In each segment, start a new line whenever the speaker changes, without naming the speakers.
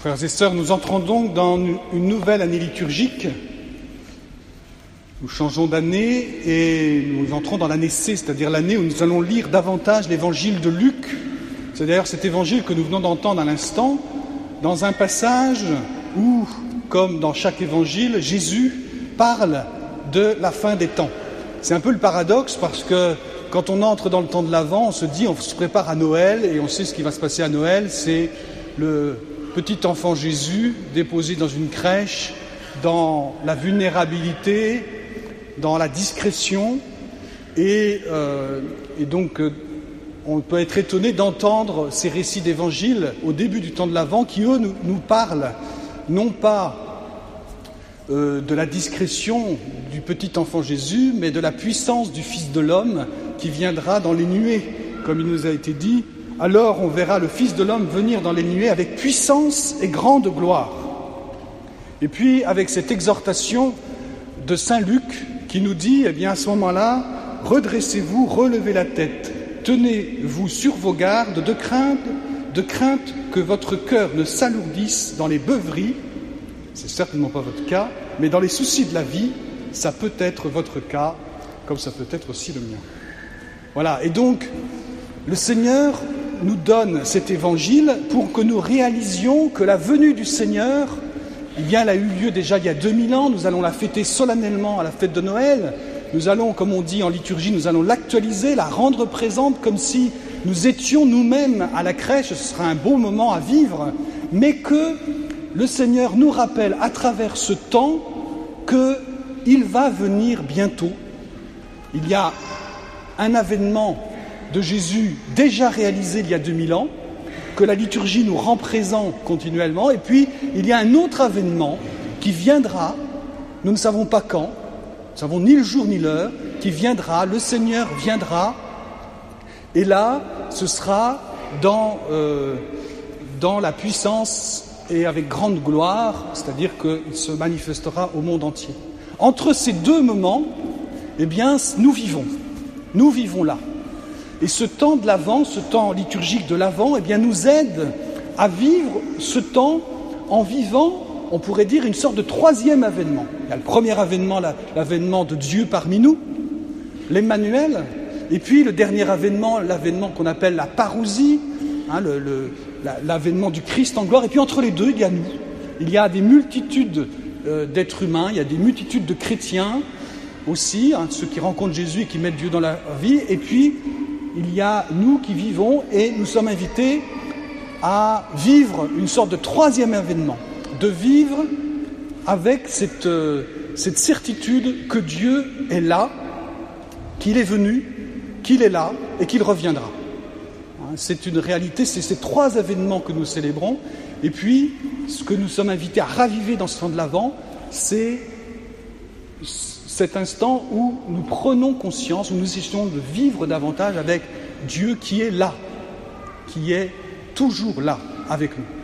Frères et sœurs, nous entrons donc dans une nouvelle année liturgique. Nous changeons d'année et nous entrons dans l'année C, c'est-à-dire l'année où nous allons lire davantage l'évangile de Luc. C'est d'ailleurs cet évangile que nous venons d'entendre à l'instant, dans un passage où, comme dans chaque évangile, Jésus parle de la fin des temps. C'est un peu le paradoxe parce que quand on entre dans le temps de l'Avent, on se dit, on se prépare à Noël et on sait ce qui va se passer à Noël, c'est le petit enfant Jésus déposé dans une crèche, dans la vulnérabilité, dans la discrétion, et donc on peut être étonné d'entendre ces récits d'évangile au début du temps de l'Avent qui, eux, nous parlent non pas de la discrétion du petit enfant Jésus, mais de la puissance du Fils de l'homme qui viendra dans les nuées, comme il nous a été dit. Alors on verra le Fils de l'homme venir dans les nuées avec puissance et grande gloire. Et puis avec cette exhortation de saint Luc qui nous dit, eh bien à ce moment-là, redressez-vous, relevez la tête, tenez-vous sur vos gardes de crainte que votre cœur ne s'alourdisse dans les beuveries, c'est certainement pas votre cas, mais dans les soucis de la vie, ça peut être votre cas, comme ça peut être aussi le mien. Voilà, et donc le Seigneur nous donne cet évangile pour que nous réalisions que la venue du Seigneur, eh bien, elle a eu lieu déjà il y a 2000 ans, nous allons la fêter solennellement à la fête de Noël, nous allons, comme on dit en liturgie, nous allons l'actualiser, la rendre présente comme si nous étions nous-mêmes à la crèche, ce sera un beau moment à vivre, mais que le Seigneur nous rappelle à travers ce temps qu'il va venir bientôt. Il y a un avènement de Jésus déjà réalisé il y a 2000 ans, que la liturgie nous rend présent continuellement, et puis il y a un autre avènement qui viendra, nous ne savons pas quand, nous ne savons ni le jour ni l'heure, qui viendra, le Seigneur viendra, et là, ce sera dans la puissance et avec grande gloire, c'est-à-dire qu'il se manifestera au monde entier. Entre ces deux moments, eh bien, nous vivons là. Et ce temps de l'Avent, ce temps liturgique de l'Avent, eh bien, nous aide à vivre ce temps en vivant, on pourrait dire, une sorte de troisième avènement. Il y a le premier avènement, l'avènement de Dieu parmi nous, l'Emmanuel, et puis le dernier avènement, l'avènement qu'on appelle la parousie, l'avènement du Christ en gloire, et puis entre les deux, il y a nous. Il y a des multitudes d'êtres humains, il y a des multitudes de chrétiens aussi, ceux qui rencontrent Jésus et qui mettent Dieu dans leur vie, et puis il y a nous qui vivons et nous sommes invités à vivre une sorte de troisième avènement, de vivre avec cette certitude que Dieu est là, qu'il est venu, qu'il est là et qu'il reviendra. C'est une réalité, c'est ces trois avènements que nous célébrons. Et puis, ce que nous sommes invités à raviver dans ce temps de l'Avent, c'est cet instant où nous prenons conscience, où nous essayons de vivre davantage avec Dieu qui est là, qui est toujours là avec nous.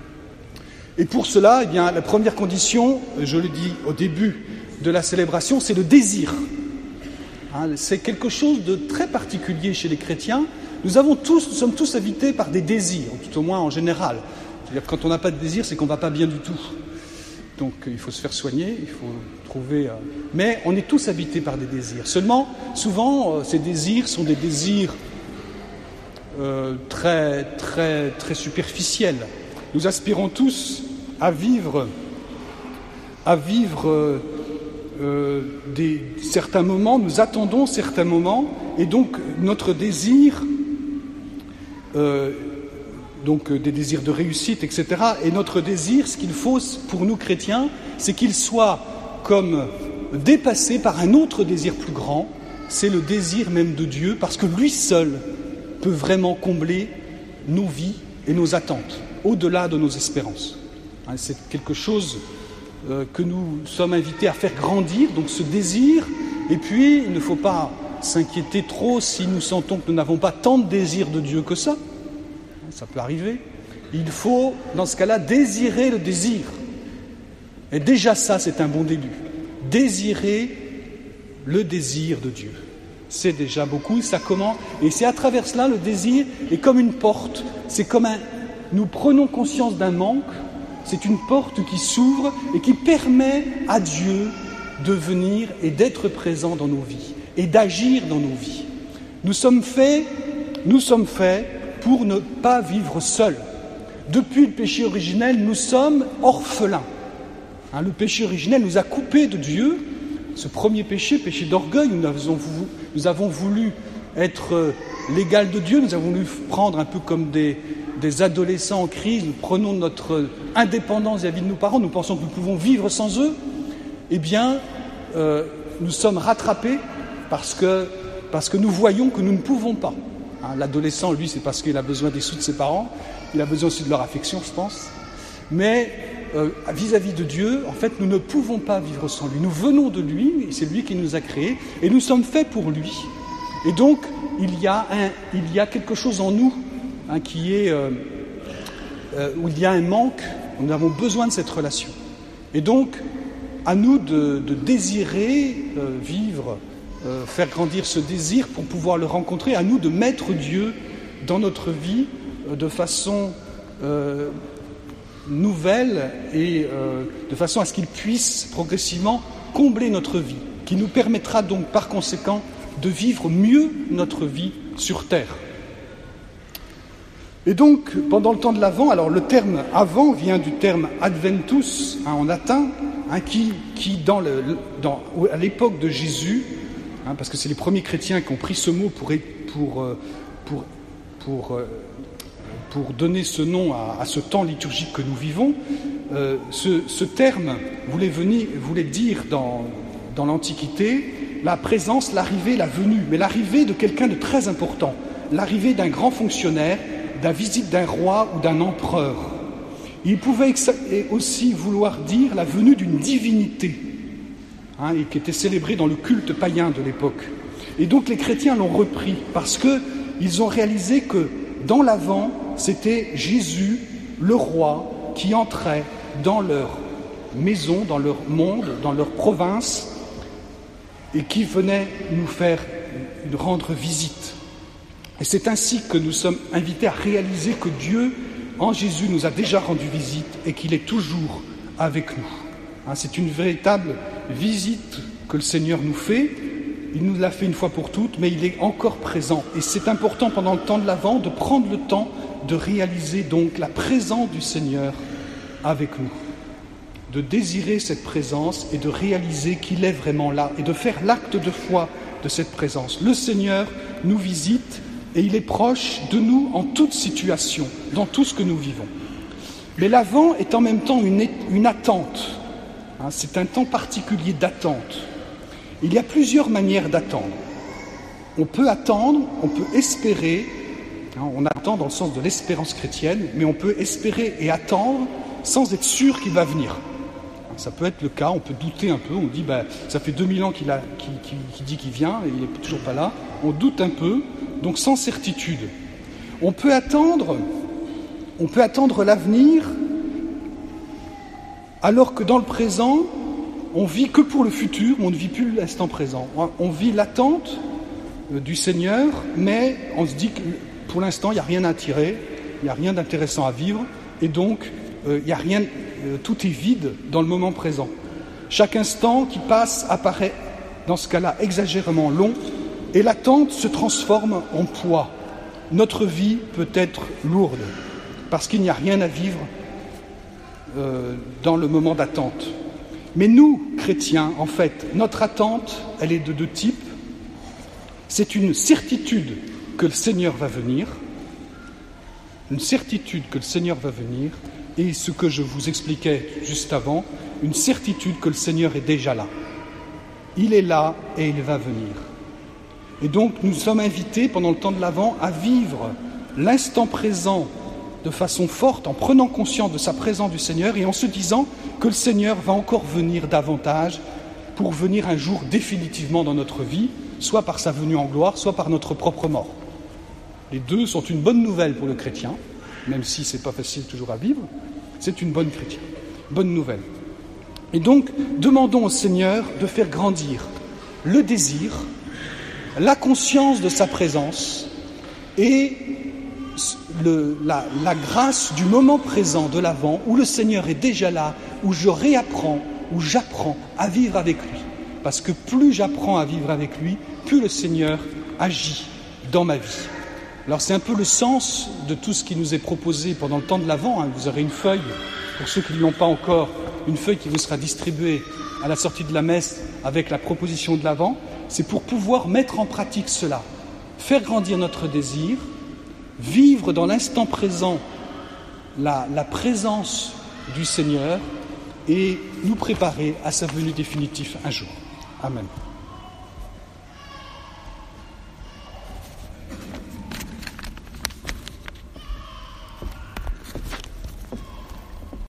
Et pour cela, eh bien, la première condition, je le dis au début de la célébration, c'est le désir. C'est quelque chose de très particulier chez les chrétiens. Nous sommes tous habités par des désirs, tout au moins en général. C'est-à-dire quand on n'a pas de désir, c'est qu'on ne va pas bien du tout. Donc il faut se faire soigner, il faut trouver... Mais on est tous habités par des désirs. Seulement, souvent, ces désirs sont des désirs très, très, très superficiels. Nous aspirons tous à vivre certains moments, nous attendons certains moments, et donc notre désir... des désirs de réussite, etc. Et notre désir, ce qu'il faut pour nous chrétiens, c'est qu'il soit comme dépassé par un autre désir plus grand, c'est le désir même de Dieu, parce que lui seul peut vraiment combler nos vies et nos attentes, au-delà de nos espérances. C'est quelque chose que nous sommes invités à faire grandir, donc ce désir, et puis il ne faut pas s'inquiéter trop si nous sentons que nous n'avons pas tant de désir de Dieu que ça. Ça peut arriver. Il faut, dans ce cas-là, désirer le désir. Et déjà ça, c'est un bon début. Désirer le désir de Dieu. C'est déjà beaucoup, ça commence. Et c'est à travers cela, le désir est comme une porte. C'est comme nous prenons conscience d'un manque c'est une porte qui s'ouvre et qui permet à Dieu de venir et d'être présent dans nos vies et d'agir dans nos vies. Nous sommes faits pour ne pas vivre seuls. Depuis le péché originel, nous sommes orphelins. Le péché originel nous a coupés de Dieu. Ce premier péché d'orgueil, nous avons voulu être l'égal de Dieu, nous avons voulu prendre un peu comme des adolescents en crise, nous prenons notre indépendance vis-à-vis de nos parents, nous pensons que nous pouvons vivre sans eux. Eh bien, nous sommes rattrapés parce que nous voyons que nous ne pouvons pas. L'adolescent, lui, c'est parce qu'il a besoin des sous de ses parents, il a besoin aussi de leur affection, je pense. Mais vis-à-vis de Dieu, en fait, nous ne pouvons pas vivre sans lui. Nous venons de lui, c'est lui qui nous a créés, et nous sommes faits pour lui. Et donc, il y a quelque chose en nous qui est où il y a un manque, nous avons besoin de cette relation. Et donc, à nous de désirer vivre, faire grandir ce désir pour pouvoir le rencontrer, à nous de mettre Dieu dans notre vie de façon nouvelle et de façon à ce qu'il puisse progressivement combler notre vie, qui nous permettra donc par conséquent de vivre mieux notre vie sur terre. Et donc, pendant le temps de l'Avent, alors le terme « Avant » vient du terme « Adventus » en latin, qui à l'époque de Jésus, parce que c'est les premiers chrétiens qui ont pris ce mot pour donner ce nom à ce temps liturgique que nous vivons, ce terme voulait dire dans l'Antiquité la présence, l'arrivée, la venue, mais l'arrivée de quelqu'un de très important, l'arrivée d'un grand fonctionnaire, la visite d'un roi ou d'un empereur. Il pouvait aussi vouloir dire la venue d'une divinité, et qui était célébrée dans le culte païen de l'époque. Et donc les chrétiens l'ont repris parce qu'ils ont réalisé que dans l'Avent, c'était Jésus, le roi, qui entrait dans leur maison, dans leur monde, dans leur province, et qui venait nous rendre visite. Et c'est ainsi que nous sommes invités à réaliser que Dieu, en Jésus, nous a déjà rendu visite et qu'il est toujours avec nous. C'est une véritable visite que le Seigneur nous fait. Il nous l'a fait une fois pour toutes, mais il est encore présent. Et c'est important pendant le temps de l'Avent de prendre le temps de réaliser donc la présence du Seigneur avec nous, de désirer cette présence et de réaliser qu'il est vraiment là et de faire l'acte de foi de cette présence. Le Seigneur nous visite et il est proche de nous en toute situation, dans tout ce que nous vivons. Mais l'Avent est en même temps une attente. C'est un temps particulier d'attente. Il y a plusieurs manières d'attendre. On peut attendre, on peut espérer, on attend dans le sens de l'espérance chrétienne, mais on peut espérer et attendre sans être sûr qu'il va venir. Ça peut être le cas, on peut douter un peu, on dit ça fait 2000 ans qu'il dit qu'il vient et il n'est toujours pas là, on doute un peu, donc sans certitude. On peut attendre l'avenir alors que dans le présent, on vit que pour le futur, on ne vit plus l'instant présent. On vit l'attente du Seigneur, mais on se dit que pour l'instant, il n'y a rien à tirer, il n'y a rien d'intéressant à vivre, et donc il n'y a rien, tout est vide dans le moment présent. Chaque instant qui passe apparaît, dans ce cas-là, exagérément long, et l'attente se transforme en poids. Notre vie peut être lourde, parce qu'il n'y a rien à vivre dans le moment d'attente. Mais nous, chrétiens, en fait, notre attente, elle est de deux types. C'est une certitude que le Seigneur va venir, et ce que je vous expliquais juste avant, une certitude que le Seigneur est déjà là. Il est là et il va venir. Et donc, nous sommes invités, pendant le temps de l'Avent, à vivre l'instant présent de façon forte, en prenant conscience de sa présence du Seigneur et en se disant que le Seigneur va encore venir davantage pour venir un jour définitivement dans notre vie, soit par sa venue en gloire, soit par notre propre mort. Les deux sont une bonne nouvelle pour le chrétien, même si ce n'est pas facile toujours à vivre, c'est une bonne nouvelle. Et donc, demandons au Seigneur de faire grandir le désir, la conscience de sa présence et la grâce du moment présent de l'Avent, où le Seigneur est déjà là, où je réapprends, où j'apprends à vivre avec lui. Parce que plus j'apprends à vivre avec lui, plus le Seigneur agit dans ma vie. Alors c'est un peu le sens de tout ce qui nous est proposé pendant le temps de l'Avent. Vous aurez une feuille, pour ceux qui ne l'ont pas encore, une feuille qui vous sera distribuée à la sortie de la messe avec la proposition de l'Avent. C'est pour pouvoir mettre en pratique cela, faire grandir notre désir, vivre dans l'instant présent la présence du Seigneur et nous préparer à sa venue définitive un jour. Amen.